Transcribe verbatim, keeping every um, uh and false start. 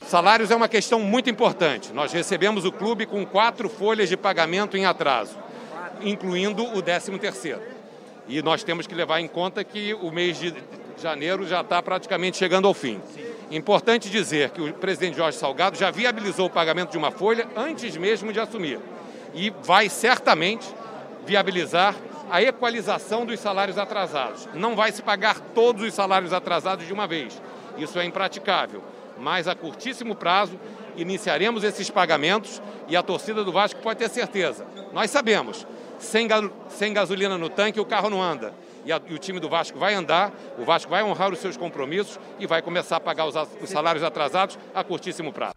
Salários é uma questão muito importante. Nós recebemos o clube com quatro folhas de pagamento em atraso, incluindo o décimo terceiro. E nós temos que levar em conta que o mês de janeiro já está praticamente chegando ao fim. Importante dizer que o presidente Jorge Salgado já viabilizou o pagamento de uma folha antes mesmo de assumir. E vai certamente viabilizar a equalização dos salários atrasados. Não vai se pagar todos os salários atrasados de uma vez. Isso é impraticável. Mas a curtíssimo prazo iniciaremos esses pagamentos e a torcida do Vasco pode ter certeza. Nós sabemos, sem, ga sem gasolina no tanque o carro não anda. E, a, e o time do Vasco vai andar, o Vasco vai honrar os seus compromissos e vai começar a pagar os, os salários atrasados a curtíssimo prazo.